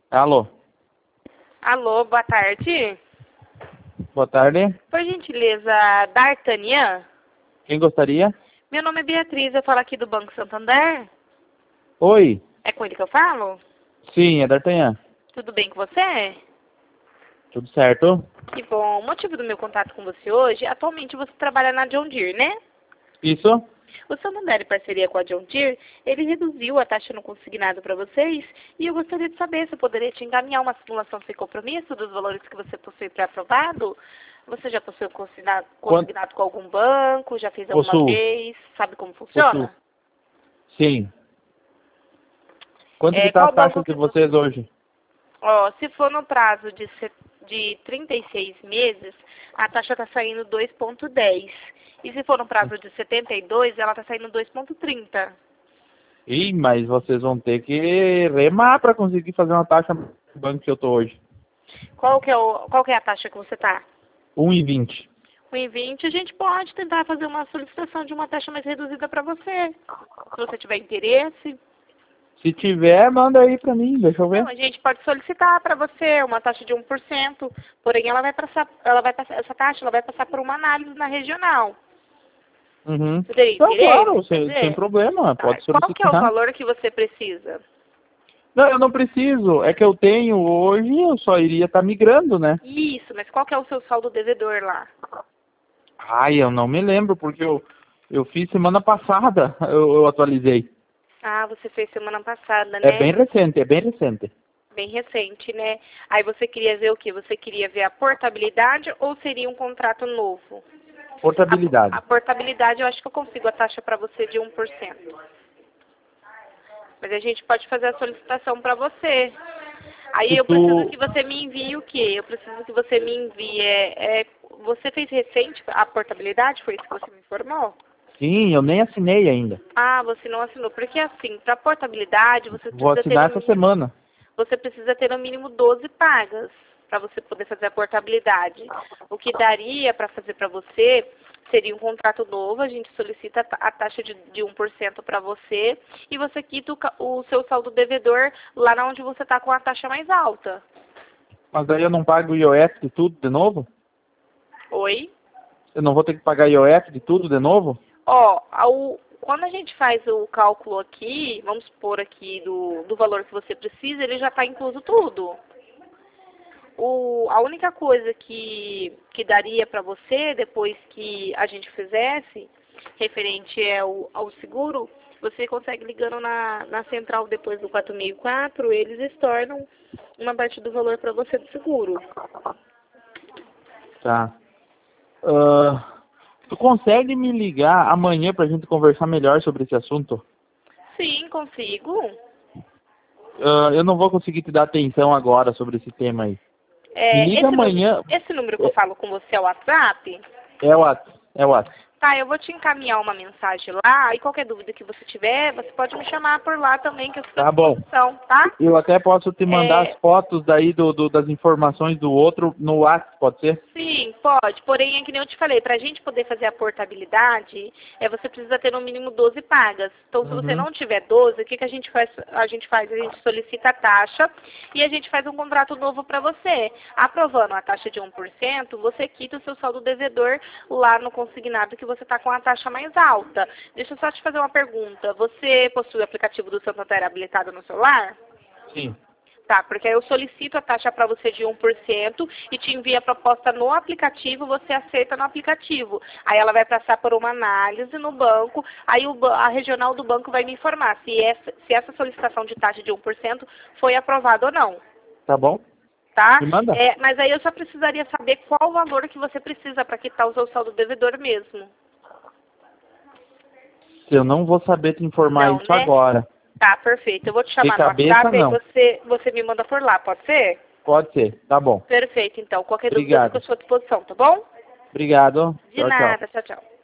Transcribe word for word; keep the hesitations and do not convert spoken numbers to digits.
Alô? Alô, boa tarde. Boa tarde. Por gentileza, D'Artagnan? Quem gostaria? Meu nome é Beatriz, eu falo aqui do Banco Santander. Oi. É com ele que eu falo? Sim, é D'Artagnan. Tudo bem com você? Tudo certo? Que bom. O motivo do meu contato com você hoje, atualmente você trabalha na John Deere, né? Isso? O Santander, em parceria com a John Deere, ele reduziu a taxa no consignado para vocês e eu gostaria de saber se eu poderia te encaminhar uma simulação sem compromisso dos valores que você possui pré-aprovado. Você já possui consignado, Quanto? consignado com algum banco? Já fez alguma Possuo. vez? Sabe como funciona? Possuo. Sim. Quanto É, que tá qual as banco taxas de que você... vocês hoje? Ó, se for no prazo de, se- de trinta e seis meses, a taxa está saindo dois vírgula dez. E se for no prazo de setenta e dois, ela está saindo dois vírgula trinta. Ih, mas vocês vão ter que remar para conseguir fazer uma taxa no banco que eu tô hoje. Qual que é, o, qual que é a taxa que você está? um e vinte. um e vinte, a gente pode tentar fazer uma solicitação de uma taxa mais reduzida para você. Se você tiver interesse. Se tiver, manda aí pra mim, deixa eu ver. Não, a gente pode solicitar para você uma taxa de um por cento, porém ela vai passar, ela vai passar, essa taxa ela vai passar por uma análise na regional. Uhum. Você teria Então, interesse? claro, em sem, fazer? sem problema, Tá. pode Qual que é o solicitar. valor que você precisa? Não, eu não preciso, é que eu tenho hoje, eu só iria estar migrando, né? Isso, mas qual que é o seu saldo devedor lá? Ai, eu não me lembro, porque eu, eu fiz semana passada, eu, eu atualizei. Ah, você fez semana passada, É né? bem recente, é bem recente. Bem recente, né? Aí você queria ver o quê? Você queria ver a portabilidade ou seria um contrato novo? Portabilidade. A, a portabilidade, eu acho que eu consigo a taxa para você de um por cento. Mas a gente pode fazer a solicitação para você. Aí Se eu preciso tu... que você me envie o quê? Eu preciso que você me envie. É, é, você fez recente a portabilidade? Foi isso que você me informou? Sim, eu nem assinei ainda. Ah, você não assinou. Porque assim, para portabilidade, você Vou precisa ter assinar no essa mínimo, semana. você precisa ter no mínimo doze pagas para você poder fazer a portabilidade. O que daria para fazer para você seria um contrato novo, a gente solicita a ta- a taxa de, de um por cento para você e você quita o, ca- o seu saldo devedor lá na onde você está com a taxa mais alta. Mas aí eu não pago o I O F de tudo de novo? Oi? Eu não vou ter que pagar I O F de tudo de novo? Ó, ao- quando a gente faz o cálculo aqui, vamos supor aqui do, do valor que você precisa, ele já está incluso tudo. O, a única coisa que, que daria para você, depois que a gente fizesse, referente ao, ao seguro, você consegue ligando na, na central depois do quatro mil e quatro, eles estornam uma parte do valor para você do seguro. Tá. Ah, tu consegue me ligar amanhã pra gente conversar melhor sobre esse assunto? Sim, consigo. Ah, eu não vou conseguir te dar atenção agora sobre esse tema aí. Me É, liga esse, número, amanhã. esse número que eu falo com você é o WhatsApp? É o WhatsApp. É o WhatsApp. Tá, eu vou te encaminhar uma mensagem lá, e qualquer dúvida que você tiver, você pode me chamar por lá também, que eu estou à Tá bom. disposição, tá? Eu até posso te mandar É, as fotos daí do, do- das informações do outro no WhatsApp, pode ser? sim, pode. Porém, é que nem eu te falei, para a gente poder fazer a portabilidade, é, você precisa ter no mínimo doze pagas. Então, se você Uhum. não tiver doze, o que, que a gente faz? A gente faz, a gente solicita a taxa e a gente faz um contrato novo para você. Aprovando a taxa de um por cento, você quita o seu saldo devedor lá no consignado que você está com a taxa mais alta. Deixa eu só te fazer uma pergunta. Você possui o aplicativo do Santander habilitado no celular? Sim. Tá, porque aí eu solicito a taxa para você de um por cento e te envio a proposta no aplicativo, você aceita no aplicativo. Aí ela vai passar por uma análise no banco, aí o, ba- a regional do banco vai me informar se essa, se essa solicitação de taxa de um por cento foi aprovada ou não, Tá bom? tá? Me manda. É, mas aí eu só precisaria saber qual o valor que você precisa para quitar o seu saldo devedor mesmo. Eu não vou saber te informar Não, isso né? agora. Tá, perfeito. Eu vou te chamar De no cabeça, WhatsApp e não. você, você me manda por lá, pode ser? Pode ser. Tá bom. Perfeito, então. Qualquer dúvida eu Obrigado. fico à sua disposição, tá bom? Obrigado. De Tchau, tchau. nada. Tchau, tchau.